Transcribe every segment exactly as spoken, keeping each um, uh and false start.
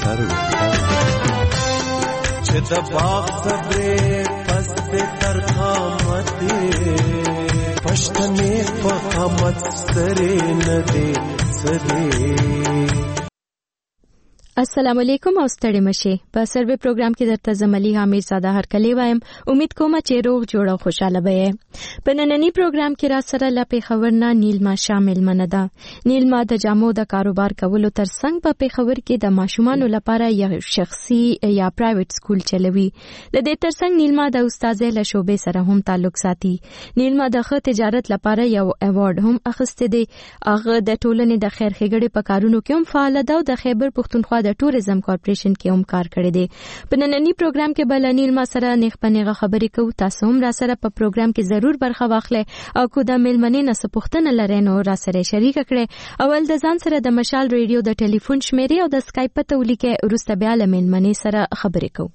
تر چې د باغ صبرې پس دې تر قامتې پښتنې په قامت سترې نه دې سدې. السلام علیکم او ستړي مشه. په سروې پروګرام کې درته زملي حامد ساده هر کلی وایم. امید کوم چې روغ جوړ او خوشاله به. په نننی پروګرام کې را سره لپاره خبرنا نیلما شامل منده. نیلما د جامو د کاروبار کولو ترڅنګ په پیښور کې د ماشومانو لپاره یو شخصي یا پرایویټ سکول چلوي. د دې ترڅنګ نیلما د استادۍ له شوبې سره هم تعلق ساتي. نیلما د ښه تجارت لپاره یو ایوارډ هم اخیسته دی. هغه د ټولنې د خیر ښېګړې په کارونو کې هم فعال ده او د خیبر پښتونخوا د ټوریزم کارپوریشن کې هم کار کړی دی. په نننی پروګرام کې بل نیلما سره نیغ پنیغه خبرې کوو. تاسو هم را سره په پروګرام کې ضرور برخه واخلئ او کو د میلمنې نه څه پوښتنه لرئ نو را سره شریک کړئ. اول د ځان سره د مشال ریډیو د ټلیفون شمیرې او د اسکایپ په تولی کې وروسته بیا له میلمنې سره خبرې کوو.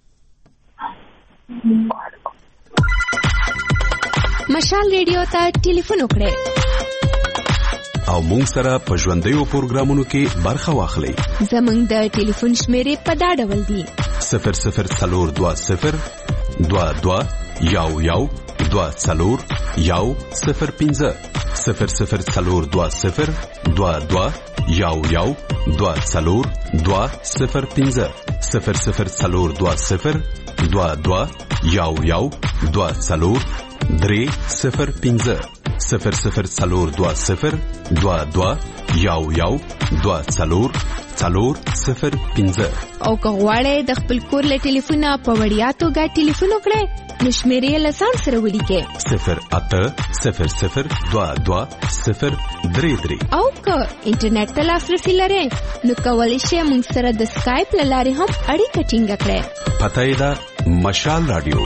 مشال ریډیو ته ټلیفون وکړئ او مونږ سره په ژوندیو پروګرامونو کې برخه واخلئ. زمونږ د ټلیفون شمیرې په دا ډول دي: صفر صفر څلور دوه صفر دوه دوه یو یو دوه څلور یو صفر پنځه صفر صفر څلور دوه صفر دوه دوه یو یو دوه څلور دوه صفر پنځه صفر صفر څلور دوه صفر دوه دوه یو یو دوه څلور درې صفر پنځه صفر صفر څلور دوه صفر دوه دوه یو یو دوه څلور څلور صفر پنځه. او که غواړئ د خپل کور له ټلیفونه په وړیا توګه ټلیفون وکړئ نو شمیرې له ځان سره ولیکئ: صفر اته صفر صفر دوه دوه صفر درې درې. او که انټرنیټ ته لاسرسي لرئ نو کولی شئ موږ سره د اسکایپ له لارې هم اړیکه ټینګه کړئ. پته یې ده مشال رادیو.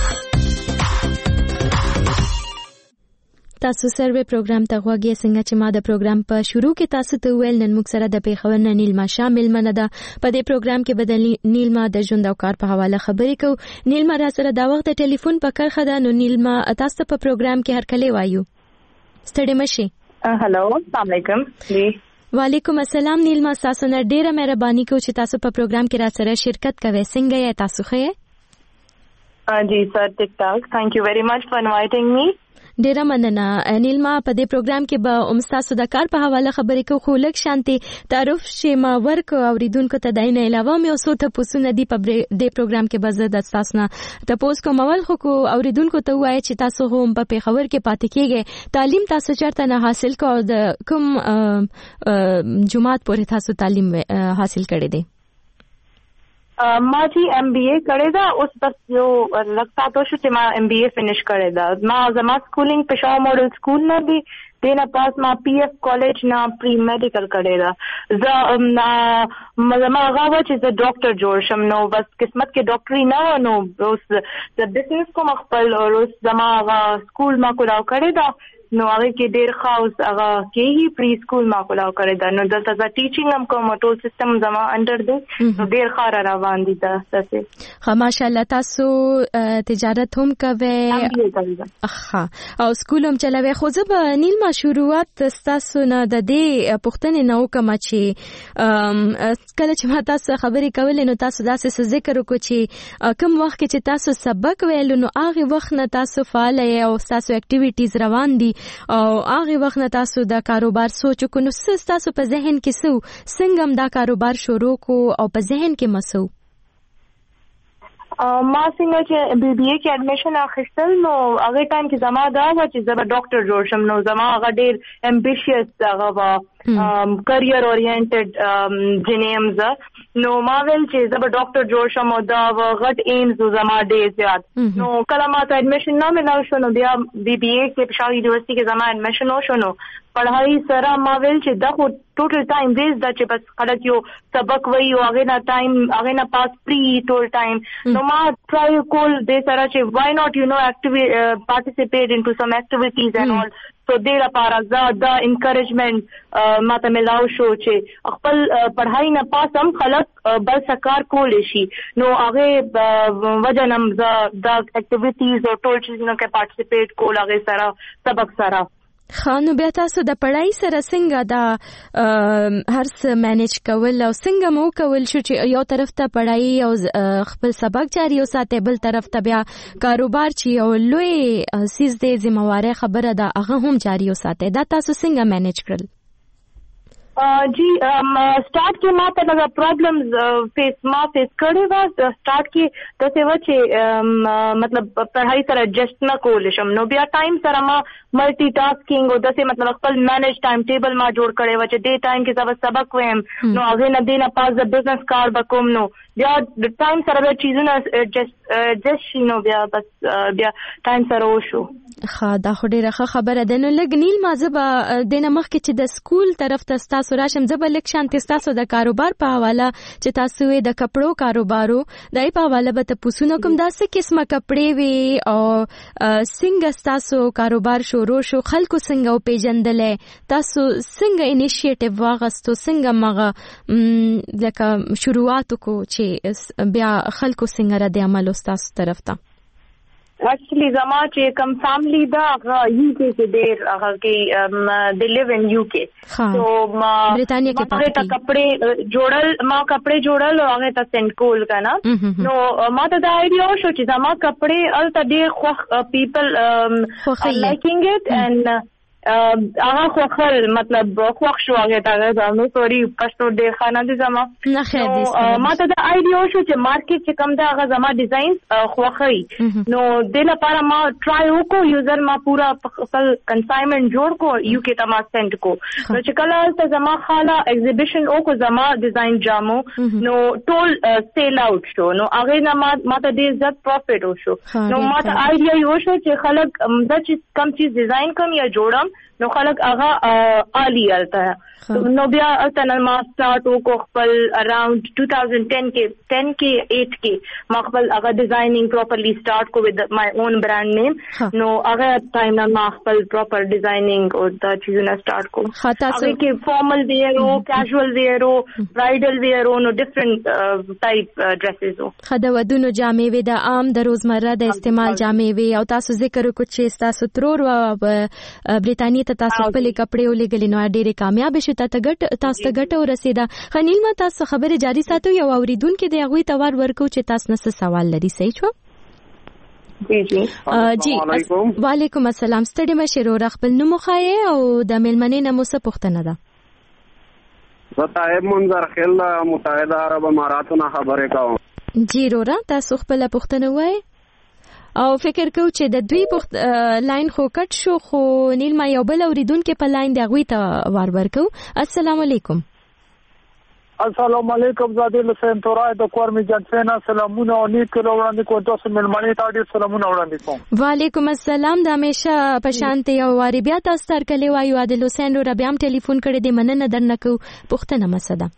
تاسو سروې پروګرام ته غوږی څنګه چې ما د پروګرام په شروع کې تاسو ته ویل نن موږ سره د پیښور نه نیلما شامل منه ده. په دې پروګرام کې بدل نیلما د ژوند او کار په حواله خبرې کوو. نیلما را سره دا وخت د ټلیفون په کرخه ده نو نیلما تاسو په پروګرام کې هر کله وایو. ستړي مشي. هالو السلام علیکم. جی وعلیکم السلام. نیلما تاسو نه ډیره مهرباني کوم چې تاسو په پروګرام کې را سره شرکت کوئ. څنګه یې تاسو ښه؟ جی سر ټیک ټاک. ثانک یو ویری مچ فار انوایټینګ می. ډیره مننه نیلما. په دې پروګرام کې به اوم تاسو د کار په حواله خبرې کوو خو لږ شانتي تعارف شي ما ورک اوریدونکو ته داینه علاوه مې اوسو ته پوسونه دی په دې پروګرام کې به زه د تاسو نه تاسو کوم اول خو کو اوریدونکو ته وایي چې تاسو هم په پیښور کې پاتې کېږئ. تعلیم تاسو چرته نه حاصل کو د کوم جماعت پورې تاسو تعلیم حاصل کړی دی؟ ما چې ایم بی اے کړی دا اوس بس یو لګتا تو شو چې ما ایم بی اے فینش کړی دا. ما زما سکولینګ پېښور ماډل سکول نه دی دینا پاس ما پی ایف کالج نه پری میډیکل کړی دا. زه زما هغه و چې زه ډاکټر جوړ شم نو بس قسمت کې ډاکټري نه و نو اوس د بزنس کوم خپل اوس زما هغه سکول ما کولاو کړی دا نو هغه کې ډېر خاص هغه کې پری سکول ما کولاو کړی دا. نو دلته زه ټیچینګ هم کوم ټول سیستم زما انډر دی نو ډېر ښه روان دي تاسو. ښه ماشاءالله. تاسو تجارت هم کوئ ښه او سکول هم چلوئ. خو زه به نیلما شروعات تاسو نه د دې پوښتنې نه وکړم چې کله چې ما تاسو خبرې کولې نو تاسو داسې ذکر وکړو چې کوم وخت کې چې تاسو سبق ویلو نو هغه وخت نه تاسو فعال یې او تاسو اکټیویټیز روان دي او هغه وخت نه تاسو د کاروبار سوچ کو نو تاسو په ذهن کې سو څنګه هم دا کاروبار شروع کو او په ذهن کې مسو؟ ما څنګه چې بی بی اے کې اډمیشن اخیستل نو هغه ټایم کې زما دا و چې زه به ډاکټر جوړ شم نو زما هغه ډېر امبیشیس هغه و کریئر اورینټډ جنیمز نو ما ویل چې زه به ډاکټر جوړ شم او دا غټ ایمز زما ډېر زیات. نو کله ما ته اډمیشن نه ملاو شو نو بیا بی بی اے کې پېښور یونیورسيټي کې زما اډمیشن وشو نو پڑھائی سره ما ویل چې دا خو ټوټل ټایم ویسټ دا چې بس خلک یو سبق وایي او هغه نه ټایم هغه نه پاس پری ټول ټایم نو ما ټرای کول دې سره چې وای ناٹ یو نو اکټیوی پارټیسپیټ انټو سم اکټیویټیز اینڈ آل سو دې لپاره زه دا انکریجمنٹ ما ته ملاو شو چې خپل پڑھائی نه پاس هم خلک بل سکار کول شي نو هغه وجه نم دا اکټیویټیز او ټول چیزونو کې پارټیسپیټ کول هغه سره سبق سره خانو بیا تاسو د پړای سره څنګه دا هر څه مینج کول او څنګه مو کول شو چې یو طرف ته پړای او خپل سبق جاری وساتئ، بل طرف ته بیا کاروبار چې یو لوی سیز دی ذمہواری خبره ده هغه هم جاری وساتئ، دا تاسو څنګه مینج کړل؟ जी स्टार्ट کې ما ته لږه پرابلمز فیس ما فیس کړی و. سٹارټ کې داسې و چې مطلب پڑھائی سره ایڈجسٹ نه کولی شم، نو بیا ټایم سره ما ملټي ټاسکینګ او داسې مطلب خپل مینج ټایم ټیبل ما جوړ کړی و چې ډے ټایم کې زه سبق ویم نو هغې نه دې نه پاس د بزنس کار به کوم، نو بیا د ټایم سره بیا چیزونه ایڈجسٹ شي، نو بیا بس بیا ټایم سره وشو. ښه دا خو ډېره ښه خبره ده. نو لږ نیل ما زه به دې نه مخکې چې د سکول طرف ته ستاسو راشم زه به لږ شانتې ستاسو د کاروبار په حواله چې تاسو یې د کپړو کاروبارو د هغې په حواله به تپوسونه کوم، دا څه قسمه کپړې وي او څنګه ستاسو کاروبار شروع شو، خلکو څنګه وپېژندلی، تاسو څنګه انیشیټیو واخیستو، څنګه مغه لکه شروعات وکړو چې بیا خلکو څنګه رد عمل ستاسو طرف ته؟ Actually زما چې کم فیملی دا هغه یو کې کې ډېر هغه کې they live in U K. So ما برطانیه کې هغه ته کپڑے جوړل ما کپڑے جوړل او هغه ته سند کول کنه، نو ما ته دا آیډیا شو چې زما کپڑے الته ډېر خوښ people liking it and هغه خو خل مطلب خوښ شو هغه ته زمو سوري پښتو ډېر خانه دي زما نه خیر دي ما ته دا آیډیا شو چې مارکیټ چې کم دا هغه زما ډیزاین خوښي، نو د لپاره ما ټرای وکړو، یوزر ما پورا خپل کنساینمنت جوړ کو یو کې ته ما سند کو، نو چې کله ته زما خاله ایگزیبیشن او کو زما ډیزاین جامو نو ټول سیل آوټ شو، نو هغه نه ما ما ته ډېر زیات پروفیټ وشو، نو ما ته آیډیا یو شو چې خلک دا چې کم چیز ډیزاین کوم یا جوړم نو خلک هغه عالی الته، نو بیا الته ما سٹارټ وکړو خپل اراوند two thousand ten کې ten کې eight کې ما خپل هغه ډیزاینینګ پراپرلی سٹارټ کو with my own brand name، نو هغه ټایم ما خپل پراپر ډیزاینینګ او دا چیزونه سٹارټ کو، هغه کې فارمل ویئر او کیژوال ویئر او برایډل ویئر او نو ډیفرنٹ ټایپ ډریسز او خدا ودونو جامې وي د عام د روزمره د استعمال جامې وي، او تاسو ذکر وکړو چې تاسو ترور و برطانیې ته تاسو خپل کپڑے ولګلې نو ډېرې کامیاب شو، ته ګټ تاسو ته ګټه ورسېده. خنیل ما تاسو خبرې جاری ساتو، یو اوریدونکو د هغوی ته ور ورکو چې تاسو نه څه سوال لري، صحیح شو؟ جی جی جی وعلیکم السلام. ستړي مشر ور خپل نوم وښایئ او د میلمنې نه مو څه پوښتنه ده؟ زه طایب منظر خیل متحده عرب اماراتو نه خبرې کوم. جی رورا تاسو خپل پوښتنه وایئ او فکر کو چې د دوی پخت لاین خو کټ شو، خو نیل ما یو بل اوریدونکو په لاین دی هغوی ته ور ورکو. السلام علیکم. السلام علیکم زاده لسین تورای د کورمی جنسینا سلامونه او نیک وړاندې کوم، تاسو ملمنې ته ډېر سلامونه وړاندې کوم. وعلیکم السلام. د همیشه په شانته یو واری بیا تاسو تر کلی وایو عادل حسین رو بیا هم ټلیفون کړی دی، مننه درنه کو. پوښتنه مسده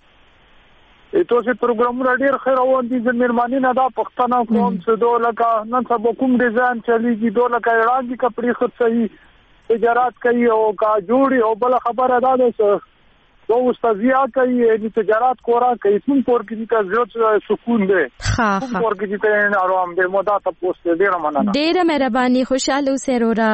ته چې پروګرام را ډېر خیر روان دي، زه مېرمنې نه دا پښتنه کوم چې دوه لکه نن سبا کوم ډیزاین چلیږي، دوه لکه وړاندې کپړې خرڅوي تجارت کوي او کا جوړي، او بل خبره دا ده چې دو استازیا کوي د تجارت کورا کوي، کوم پور کې د زیات سکون دی، ها کوم پور کې د آرام دی، مو دا تاسو ته ډېر مننه. ډېر مهرباني، خوشاله اوسئ رورا.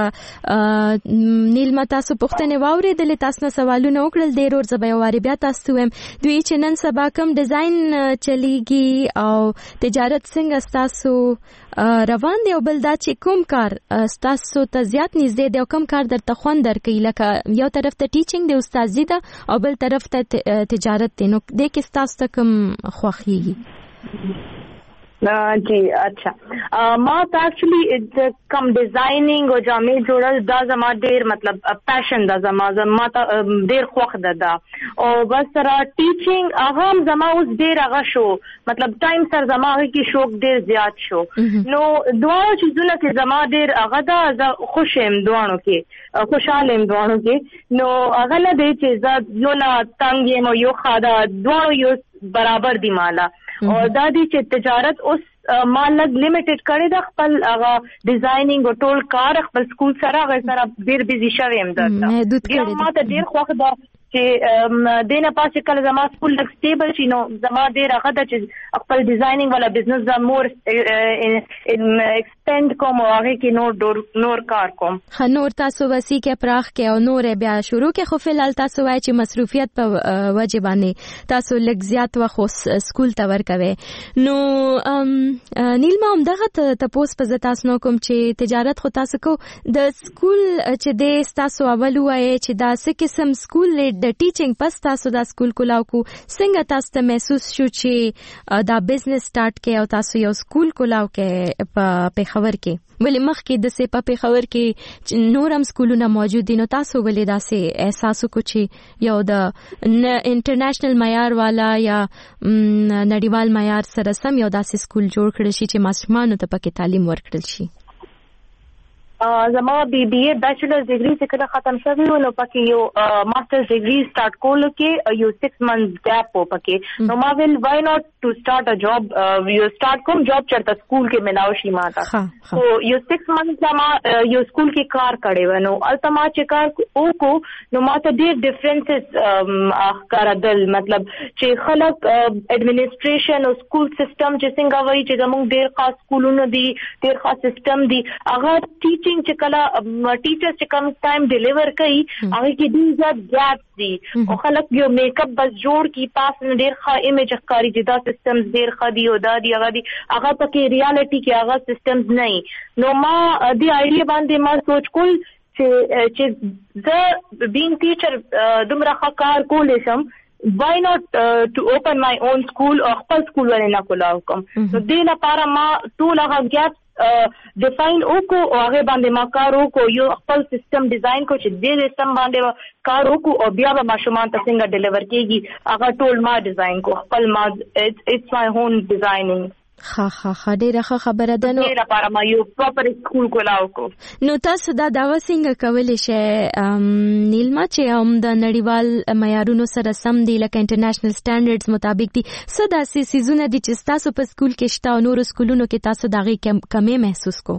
نیل ما تاسو پوښتنه واورېدلې، تاسو نه سوالونه وکړل، ډېر ور زبې واري بیا تاسو هم دوی چې نن سبا کوم ډیزاین چلیږي او تجارت څنګه تاسو روان دی، او بل دا چې کوم کار تاسو ته زیات نږدې دی او کوم کار درته خوند درکوي، لکه یو طرف ته ټیچینګ دی استادي ده او بل طرف ته تجارت دی، نو دې کې تاسو ته کوم خوښیږي؟ جی اچھا ما ته اکچولی کم ډیزاینینګ او جامې جوړل دا زما ډېر مطلب پیشن ده، زما زما ته ډېر خوښ ده دا، او بس سره ټیچینګ هغه هم زما اوس ډېر هغه شو، مطلب ټایم سره زما هغه کې شوق ډېر زیات شو، نو دواړو چیزونه کې زما ډېر هغه ده، زه خوش یم دواړو کې، خوشحاله یم دواړو کې، نو هغه نه دی چې زه یو نه تنګ یم او یو ښه ده، دواړو یو برابر دي مالا، او دا دی چې تجارت اوس ما لږ لیمیټډ کړی ده، خپل هغه ډیزاینینګ او ټول کار خپل سکول سره هغه سره ډېر بیزي شوی یم درته، بیا ما ته ډېر خوښ ده چې دینه پاسه کله زما سکول د سټیبل شي نو زما ډیر هغه د چې خپل ډیزاینینګ والا بزنس د مور ایکسټند کوم او هغه کې نور نور کار کوم. خا نور تاسو وسی کې پراخ کې او نور بیا شروع کې خو فلال تاسو وای چې مصروفیت په وجه باندې تاسو لږ زیات وخت سکول ته ورکوي. نو نیلما هم دغه تاسو په تاسو نو کوم چې تجارت خو تاسو کو د سکول چې د تاسو اول وای چې دا څه قسم سکول د ټیچینګ پس تاسو دا سکول کولاو کو څنګه تاسو ته محسوس شو چې دا بزنس سٹارټ کې او تاسو یو سکول کولاو کې په پیښور کې ولې مخ کې د سه په پیښور کې نورم سکولونه موجود دي نو تاسو ولې دا سه احساس کو چې یو د انټرنیشنل معیار والا یا نړیوال معیار سره سم یو داسې سکول جوړ کړی شي چې ماشومان ته پکې تعلیم ورکړل شي. زما بی بی اے بیچلر ډیګري چې کله ختم شوی نو پکې یو ماسترز ډیګري سٹارټ کول کې یو سکس منث ګیپ و پکې نو ما ویل وای ناٹ ټو سٹارټ ا جاب یو سٹارټ کوم جاب چرته سکول کې ملاو شي ما تا سو یو سکس منث ما یو سکول کې کار کړې و نو التما چې کار او کو نو ما ته ډیر ډیفرنسز اخکار دل مطلب چې خلک اډمنسټریشن او سکول سیستم چې څنګه وایي چې زموږ ډیر خاص سکولونه دي ډیر خاص سیستم دي هغه ټیچینګ چې کله ټیچرز چې کم ټایم ډیلیور کوي هغه کې ډیر زیات ګیپس دي او خلک یو میک اپ بس جوړ کی پاس نه ډیر ښه ایمیج ښکاری چې دا سیستمز ډیر ښه دي او دا دی هغه دي هغه پکې ریالټي کې هغه سیستمز نه نو ما دی آیډیا باندې ما سوچ کول چې چې زه بینګ ټیچر دومره ښه کار کولې شم why not uh, to open my own school or خپل سکول ولې نه کولاو کوم نو دې لپاره ما ټول هغه ګیپس ډیفاین وکړو او هغه باندې ما کار وکړو یو خپل سیستم ډیزاین کو چې دې سیستم باندې کار وکړو او بیا به ماشومان ته څنګه ډیلیور کیږي هغه ټول ما ډیزاین کو خپل ما اټس مای هون ډیزاینینګ. خا خا خا ډیره ښه خبره ده نو ډیره لپاره ما یو پراپر سکول کولاو کو نو تاسو دا دا څنګه کولای شئ نیلما چې هم د نړیوال معیارونو سره سم دی لکه انټرنیشنل سټانډرډز مطابق دي څه داسې سيزونه دي چې تاسو په سکول کې شته او نورو سکولونو کې تاسو دغه کمې محسوس کو؟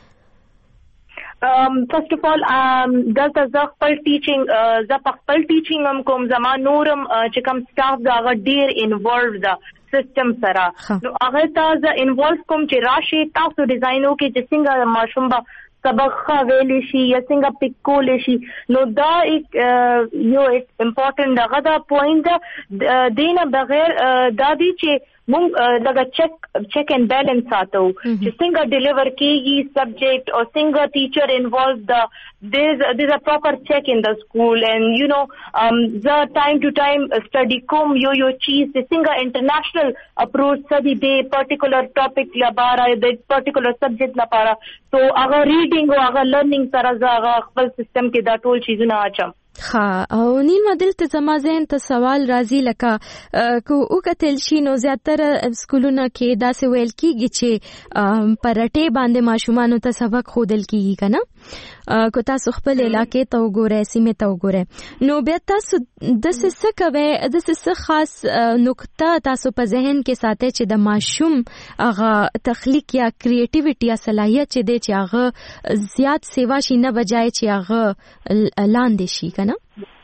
فرست اف ال دلته زه خپل ټیچینګ زه په خپل ټیچینګ هم کوم زما نورم چې کوم سټاف دا هغه ډیر انوالو ده سیستم سره نو هغه تاسو انوالو کوم چې راشي تاسو ډیزاین وکړي چې څنګه ماشوم به سبق ویلې شي یا څنګه پک کولې شي نو دا یو امپورټنت دغه دا پوینټ دینه بغیر دا دی چې مونږ لږه چیک چیک اینڈ بیلنس ساتو چې څنګه ډیلیور کیږي سبجیکټ او څنګه ټیچر انوالو د there's there's a proper check in the school and you know um the time to time study کوم یو یو چیز څنګه انټرنیشنل اپروچ سدي د پرټیکولر ټاپک لپاره د پرټیکولر سبجیکټ لپاره تو هغه ریډینګ او هغه لرنینګ سره هغه خپل سیستم کې دا ټول چیزونه اچم. ها او نیلما دلته زما ذهن ته سوال راځي لکه کو او کتل شي نو زیاتره سکولونه کې دا څه ویل کیږي چې پرټې باندې ماشومان ته سبق خودل کیږي کنه کو تاسو خپل علاقې ته وګورئ سیمه ته وګورئ نو بیا تاسو د څه کوي د څه خاص نقطه تاسو په ذهن کې ساتي چې د ماشوم هغه تخلیق یا کریټیویټي یا صلاحیت چې دی چې هغه زیات سیوا شي نه بجای چې هغه لاندې شي کنه.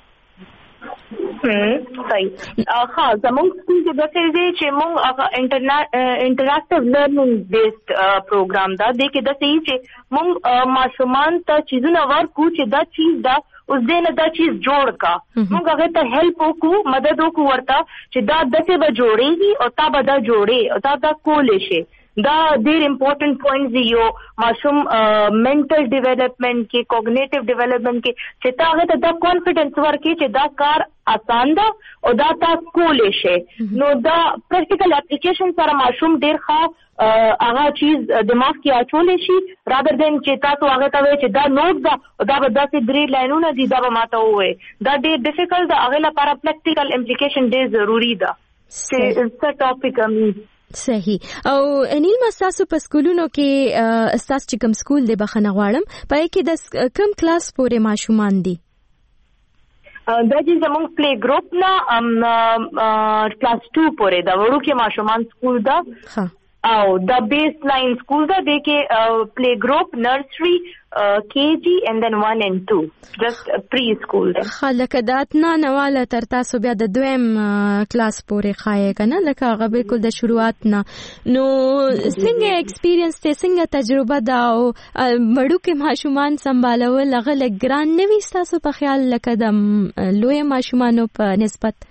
صحیح ها زموږ سکول کې د څه دی چې موږ هغه انټراکټیو لرنینګ بیسډ پروګرام دا دی کې د څه چې موږ ماشومان ته چیزونه ورکو چې دا چیز دا اوس دې نه دا چیز جوړ کا موږ هغه ته هیلپ وکړو مدد وکړو ورته چې دا دته به جوړېږي او تا به دا جوړې او تا دا کولې شي دا ډېر امپورټنٹ پوینټس دی یو ماشوم منټل ډیولپمنٹ کې کوګنیټیو ډیولپمنٹ کې چې تا هغه ته دا کانفیډنس ورکړي چې دا کار آسان ده او دا تا کولې شي نو دا پریکټیکل اپلیکیشن سره ماشوم ډېر ښه هغه چیز دماغ کې اچولې شي رادر دین چې تاسو هغه ته وایي چې دا نوٹ ده او دا به داسې درې لاینونه دي دا به ماته ووایي دا ډېر ډیفیکلټ ده هغې لپاره پریکټیکل امپلیکیشن ډېر ضروري ده چې څه ټاپک امي صحیح او نیلما تاسو په سکولونو کې تاسو چې کوم سکول دی بخنه غواړم پای کې د کوم کلاس پورې ماشومان دي؟ دا چې زموږ پلی ګروپ نه کلاس ټو پورې دا وړو کې ماشومان سکول دا او د بیس لاین سکول دا د کې پلی ګروپ نرسری کېجی and then one and two just pre school ده خلک داتنا نواله تر تاسو بیا د دویم کلاس پورې خایې کنه لکه هغه بالکل د شروعات نه نو څنګه ایکسپیرینس ته څنګه تجربه دا او مړو کې ماشومان سمبالول هغه لګران نه وي تاسو په خیال لکه د لوی ماشومانو په نسبت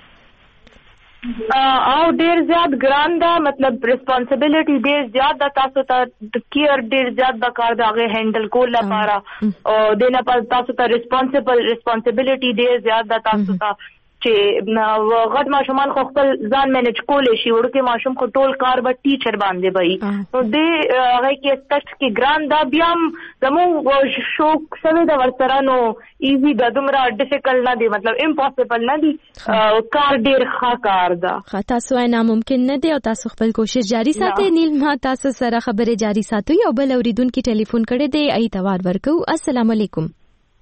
او ډیر زیات ګران دا مطلب responsibility ډیر زیات د تاسو ته کیر ډیر زیات د کار دغه هندل کول لپاره او دنه په تاسو ته ریسپانسیبل responsibility ډیر زیات د تاسو ته چې غټ ماشومان خو خپل ځان مینج کولای شي ورته ماشوم خو ټول کار به ټیچر باندې وي نو دې هغه کې ټچ کې ګران دا بیا زمو شوق سره د ورسره نو ایزی د دومره ډیفیکلټ نه دی مطلب امپوسیبل نه دی کار ډیر ښه کار دا خاطا سوای ناممکن نه دی او تاسو خپل کوشش جاری ساتئ نیل ما تاسو سره خبره جاری ساتئ او بل اوریدونکو ټلیفون کړي دی ای توار ورکو السلام علیکم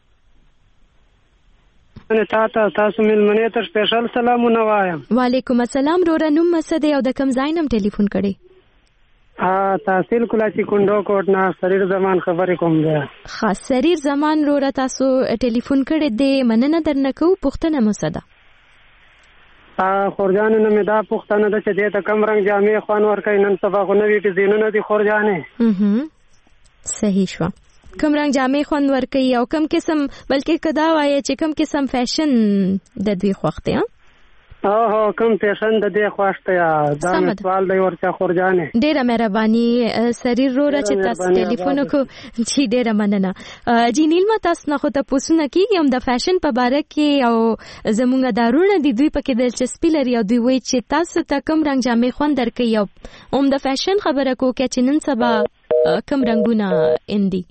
نه تاسو تاسو ملمنې ته سپیشل سلامونه وایم وعلیکم السلام رورا نوم مسده او د کم ځاینم ټلیفون کړي ها تحصیل کلاسی کندو کوټ نه سریر زمان خبرې کوم ده خاص سریر زمان رورا تاسو ټلیفون کړي دی مننه درنکو پښتنه مسده ا خورجان نه مې دا پښتنه ده چې د کم رنگ جامې خوان ور کوي نن سبا غو نوې ډیزاینونه دي خورجانې هم صحیح شو کم رنگ جامې خوند ورکي او کم قسم بلکې کدا وایي چې کم قسم فیشن د دوی خوښته ها او هو کم فیشن د دې خوښته یا دا سوال دی ورته خورجانې ډیره مهرباني سریر رورا چې تاسو ټلیفون کو چې ډیره مننه جی نیل ما تاسو نه خو ته پوښتنه کیږم د فیشن په باره کې او زمونږ دارونه دي دوی پکې دلچسپي لري او دوی وایي چې تاسو ته کم رنگ جامې خوند درکې او هم د فیشن خبره کو کې چې نن سبا کم رنگونه اندي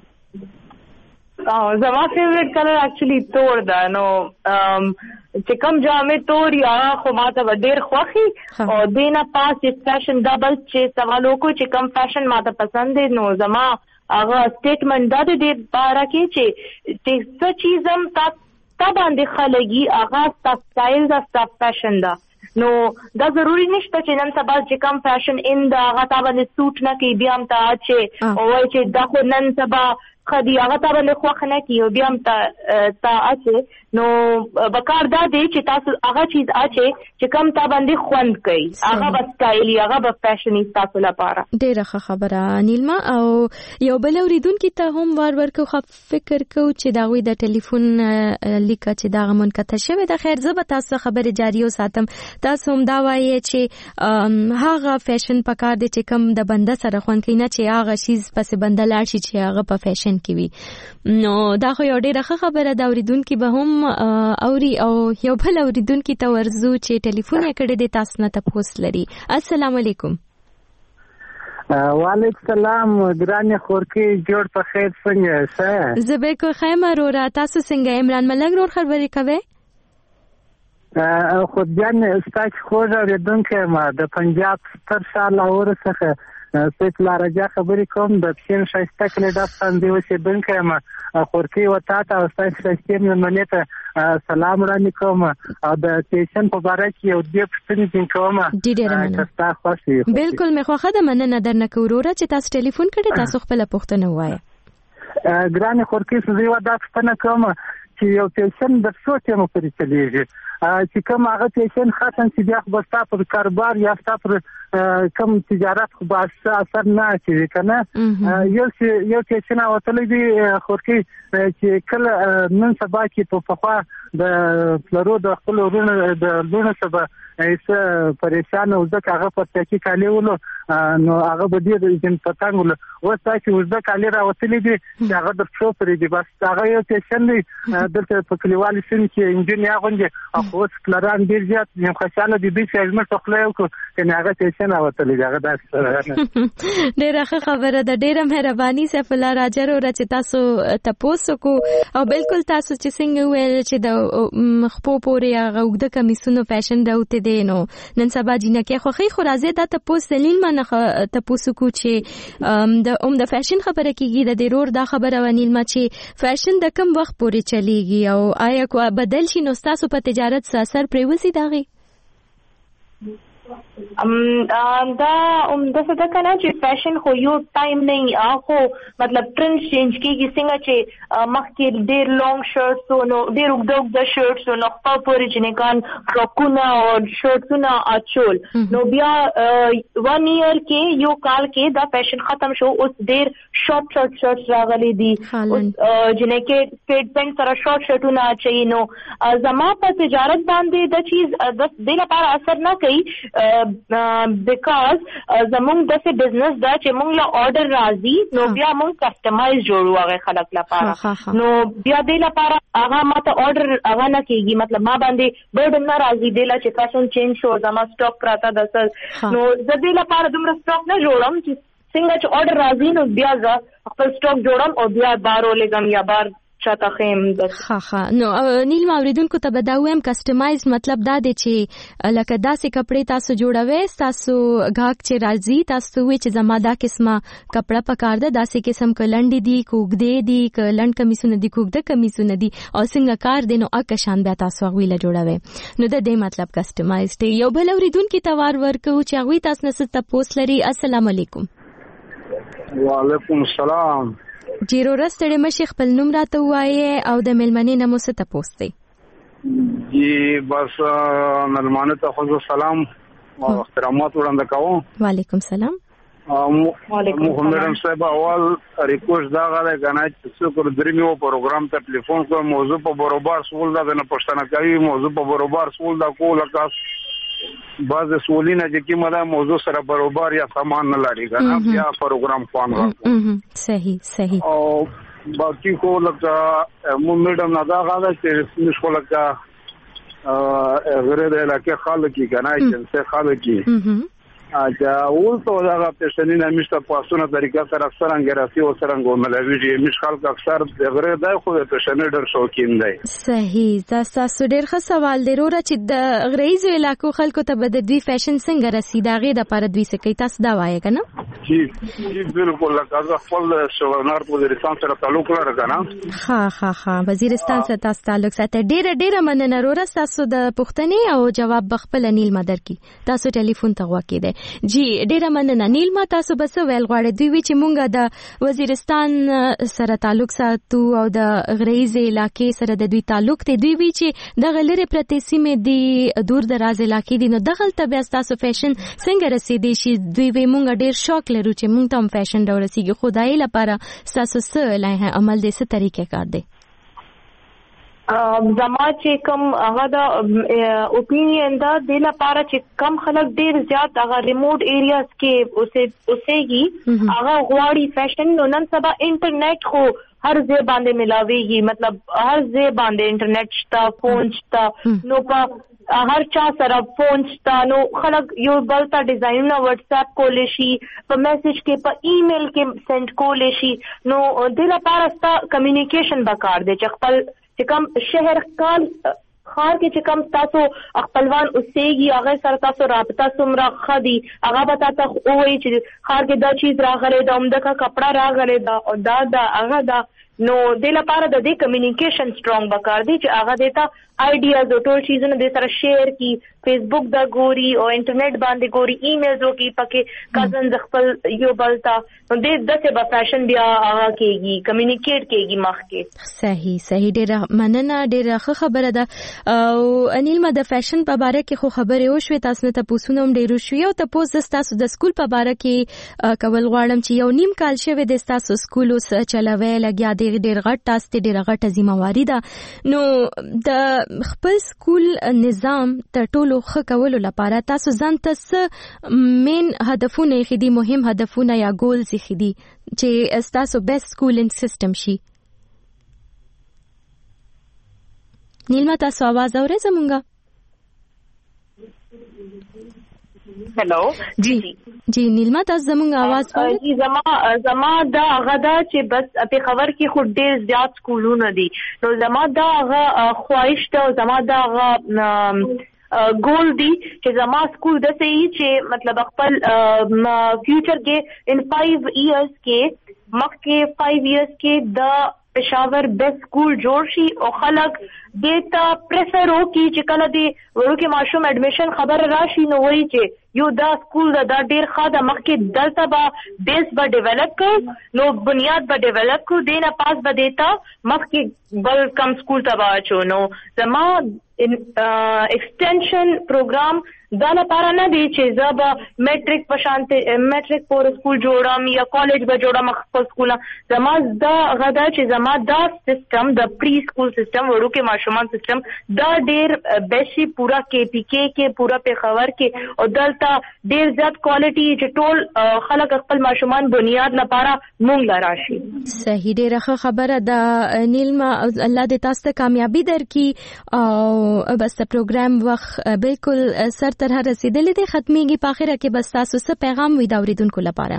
او زما فیوریټ کلر اکچولی تور ده نو چې کوم جامې تور یا خو ماته ډېر خوښي او دینه پاس فیشن ډبل چې سوالو کو چې کوم فیشن ماته پسند دی نو زما هغه سټیټمنټ دا دی د بارا کې چې چې څه چیزم تا تا باندې خلګي هغه سټایل دا سټاف فیشن دا نو دا ضروری نشته چې نن سبا چې کوم فیشن ان دا هغه تا باندې سوټ نه کوي بیا هم تا چې او وای چې دا خو نن سبا خدي هغه تا باندې خوښ نه کیو بیا هم تا تا اچي نو بکار دا دی چې تاسو هغه چیز اچي چې کوم تا باندې خوند کوي هغه به سټایلی هغه به فیشني تاسو لپاره ډیره ښه خبره نیلما او یو بل اوریدونکو ته هم ور ورکو خو فکر کو چې دا وی د ټلیفون لیکه چې دا غمون کته شوی د خیر زه به تاسو خبره جاری وساتم تاسو هم دا وایي چې هغه فیشن پکار دی چې کوم د بنده سره خوند کوي نه چې هغه شیز پس بنده لاړ شي چې هغه په فیشن کې وي نو دا خو یو ډیره ښه خبره ده اوریدونکو به هم اوري او یو بل اوریدونکو ته ورزو چې ټلیفون یې کړی دی تاسو نه تاسو لري السلام علیکم وعلیکم السلام ګرانه خورکی جوړ په خیر څنګه ښه زه به خیمه رورا تاسو څنګه عمران ملنګ رور خبرې کوي ا خو ځان ستاسو خوږه ردونکو ما د پنجاب ستر شال اور څخه سپیشل راځه خبرې کوم د پښین شایسته کله د ستاندې وسې دونکو ما خورکی وتا ته او تاسو شایسته مننه ته سلام وړاندې کوم او د سټیشن په اړه کې یو دې پښتنې کوم ډیره تاسو خوشي بالکل مې خوخه د مننه درنه کوروره چې تاسو ټلیفون کړی تاسو خپل پښتنه وایي ګرانه خورکی سوزي ودا پښتنه کوم چې یو پیشن د څو ټیمو پرې چلیږي چې کوم هغه پیشن ختم چې بیا خو ستا پر کاروبار یا ستا پر کوم تجارت خو به اثر نه کوي کنه یو چې یو پیشن اوتلې دي خورکی چې کله نن سبا کې په فخوا د پلرو د خپل ورونو د لونه سبا ایسه پریشان او ځکه هغه په تاکي کالي ولو نو هغه به دې جن پتانګول و تاسو وزده کالي راوتلې دي چې هغه د څو پرې دي بس هغه یو پیشن دی دلته په کلیوالي سن کې انجینیر غونډه او سکلران ډیر زیات یم خوشاله دي چې زما څخه کو کنه هغه پیشن راوتلې هغه داس ډیره خبره ده ډیره مهرباني سیف الله راجر او چې تاسو تاسو کو او بالکل تاسو چې څنګه ویل چې د خپو پورې هغه وګد کمیسونو فیشن راوته دي نو نن سبا جنکه خو خې خو راځي دا تاسو سلیل منه تاسو کو چې د اوم د فیشن خبره کیږي د ضرور دا خبره ونیل ما چې فیشن د کم وخت پورې چلیږي او آیا کو بدل شي نو تاسو په تجارت سره اثر پرې وسی داغي ام دا ام د څه د کنه چې فیشن خو یو ټایم نه اخو مطلب ټرند چینج کیږي څنګه چې مخکې ډېر لانګ شرټس نو ډېر وګدوګ د شرټس نو خپل پورې چې کان فروکونه او شرټونه اچول نو بیا ون ایئر کې یو کال کې دا فیشن ختم شو اوس ډېر شارټ شارټ شرټس راغلي دي جنې کې سټریټ پینټ سره شارټ شرټونه اچي نو زما په تجارت باندې د چیز د دې لپاره اثر نه کوي بیکاز زمونږ داسې بزنس دا چې مونږ له آرډر راځي نو بیا مونږ کسټمایز جوړو هغه خلک لپاره نو بیا دې لپاره هغه ماته آرډر هغه نه کېږي مطلب ما باندې برډن نه راځي دې لا چې فیشن چینج شو زما سټاک پراته د سر نو زه دې لپاره دومره سټاک نه جوړم چې څنګه چې آرډر راځي نو بیا زه خپل سټاک جوړم او بیا بار ولګم یا بار چاته خیم بس ها ها نو نیل اوریدونکو ته بداوم کسټمایز مطلب دا دی چې لکه داسې کپڑے تاسو جوړوي تاسو غاک چې راځي تاسو وی چې زما دا قسمه کپڑا پکار ده داسې قسم کلنډي دي کوګدې دي کلند کمیسونه دي کوګده کمیسونه دي او څنګه کار دي نو اکه شان بیا تاسو غویله جوړوي نو د دې مطلب کسټمایز دی یو بل اوریدونکو ته وار ورکو چې غوی تاسو نه ست پوس لري السلام علیکم وعلیکم السلام جیرو رستړې مشي خپل نوم راته وایي او د ملمنې نمو څه ته پوښتې جی بس ملمنې ته خو سلام او احترامات وړاندې کوم وعلیکم السلام محمد صاحب اول ریکوست دا غواړم کنه چې څوک درمیو پروګرام ته ټلیفون کوم موضوع په برابر سوال دا نه پښتنه کوي موضوع په برابر سوال دا کوله کاس بعض سوالونه چې کومه دا موضوع سره برابر یا سامان نه لري کنه بیا پروګرام فون راځي صحیح صحیح او باقي کو لکه مو میډم نه دا غواړم چې مشکل لکه ا غره د علاقې خلک کی کنه چې خلک کی اجا اول تو دا پېښنی نه مشته پاسونه طریقه سره اکثر انګراسي او سرنګو ملوي مش خلک اکثر غره دای خو پېښنی ډېر شوکین دی صحیح تاسو ډېر ښه سوال دی وروره چې د غریزو علاقو خلکو ته به د دوی فیشن څنګه رسیدا غي د پاره دوی څه کوي تاسو دا وایي کنه جی جی بالکل لکه خپل شورنار وزیرستان سره تعلق لري کنه ها ها ها وزیرستان سره تاسو تعلق ساتي ډېر ډېر مننه وروره تاسو د پښتنې او جواب بخپل نیل مدر کی تاسو ټلیفون ته واکې دی جی ډیره مننه نیل ما تاسو بس ویل غواړی دوی چې مونږه د وزیرستان سره تعلق ساتو او د غریزي علاقې سره د دوی تعلق ته دوی وی چې د غلره پرتی سیمه دی دور دراز علاقې دي نو دغه ته بیا تاسو فیشن څنګه رسیدي شي دوی وی مونږه ډیر شوق لرو چې مونږ ته فیشن ډول رسیږي خدای لپاره تاسو څه لای عمل دې څه طریقې کار دی زما چې کوم هغه د اوپینین دا د لپاره چې کم خلک ډیر زیات هغه ریموټ ایریاز کې اوسه اوسېږي هغه غواړي فیشن نو نن سبا انټرنیټ خو هر ځای باندې ملاويږي مطلب هر ځای باندې انټرنیټ شته فون شته نو په هر چا سره فون شته نو خلک یو بل ته ډیزاینونه واتس اپ کولای شي په میسج کې په ایمیل کې سند کولای شي نو د لپاره ستا کمیونیکیشن وکړ دی چې خپل چې کوم شهر کال خار کې چې کوم تاسو خپلوان اوسېږي هغه سره تاسو رابطه سمره خدي هغه به تاسو وایي چې خار کې دا چیز راغلی دا عمده کپڑا راغلی دا او دا دا هغه دا نو د لپاره د دې کمیونیکیشن سترونګ وکړ دی چې هغه دیتا آیډیاز او ټول چیزونه د سره شیر کی فیسبوک دا ګوري او انټرنیټ باندې ګوري ایمیلز وکي پکې کزن خپل یو بلتا نو د دغه په فیشن بیا هغه کېږي کمیونیکیټ کېږي مخ کې صحیح صحیح ډېر مننه ډېر ښه خبره ده او انیل ما د فیشن په اړه کې خو خبرې وشوي تاسو ته پوښتنه هم ډېر شوی او تاسو تاسو د سکول په اړه کې کول غواړم چې یو نیم کال شوی د تاسو سکول اوس چلوي لګیا دی ډېر غټ تاسو ډېر غټه ذمہواری ده نو د خپل سکول نظام تر ټولو ښه کولو لپاره تاسو ځان ته مین هدفونه خېدي مهم هدفونه یا ګولز خېدي چې تاسو بیسټ سکولینګ سیستم شي نیلما تاسو आवाज اورئ زمونږه هلو جی جی نیلما تاسو زمونږ आवाज اورئ جی زما زما دا غدا چې بس په خبر کې خو ډېر زیات سکولونه دي نو زما دا غا خواهش ته زما دا غا ګول دی چې زما سکول د سې چې مطلب خپل فیوچر کې ان فائیو ایئرز کې مخکې فائیو ایئرز کې د پېښور بیسټ سکول جوړ شي او خلک دیتا پریفر وکړي چې کله دی ورکه ماشوم اډمیشن خبر راشي نو وایي چې یو دا سکول دا, دا ډیر ښه د مخکې دلته به بیس به ډیولپ کړو نو بنیاد به ډیولپ کړو دینه پاس به دیتا مخکې بل کم سکول ته به اچو نو زما ایکسټینشن پروګرام دا لپاره نه دی چې زه به میټریک په شانته میټریک پور سکول جوړم یا کالج به جوړم خپل سکول زما دا غدا چې زما دا سیستم د پری سکول سیستم ورکه ماشومان سیستم دا ډیر بیشي پورا کې پی کې کې پورا پېښور کې او دلته ډیر زیات کوالټي چې ټول خلک خپل ماشومان بنیاد لپاره مونږ لراشي. صحیح ډیره خبره ده نیلما الله دې تاسو ته کامیابی درکړي او بس پروګرام وخت بالکل سر تر رسیدلې ده ختميږي په اخره کې بس تاسو څه پیغام وي دا اوریدونکو لپاره؟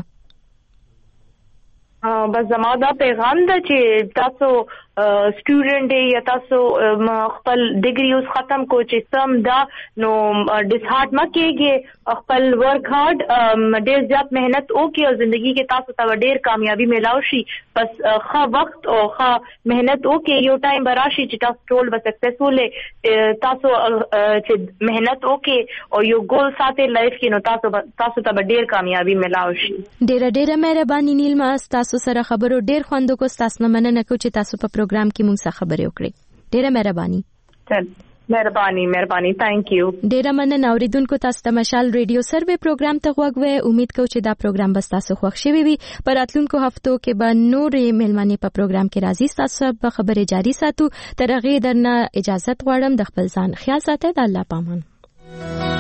بس زما دا پیغام ده چې تاسو سټوډنټ یا تاسو خپل ډیګري اوس ختم کو چې سم دا نو ډیس هارټ ما کېږي خپل ورک هارد ډیر زیات مهنت وکړي او ژوندۍ کې تاسو ته ډیر کامیابی ملاوي شي بس ښه وخت او ښه مهنت وکړي یو ټایم براشي چې تاسو ټول به سکسسفل تاسو چې مهنت وکړي او یو ګول ساتي لایف کې نو تاسو تاسو ته ډیر کامیابی ملاوي شي. ډیر ډیر مهرباني نیلما تاسو سره خبرو ډیر خوند کو تاسو نه مننه کو چې تاسو په پروګرام کې موږ سره خبرې وکړې ډیره مهرباني. چل مهرباني مهرباني ثانک یو. ډیره مننه اوریدونکو تاسو ته مشال ریډیو سروې پروګرام ته غوږ امید کوم چې دا پروګرام بس تاسو خوښ شوي وي پر راتلونکو هفتو کې به نورې ملمنې په پروګرام کې راځي تاسو به خبرې جاری ساتو تر هغه درنه اجازه غواړم د خپل ځان خیال ساتئ د الله پامان.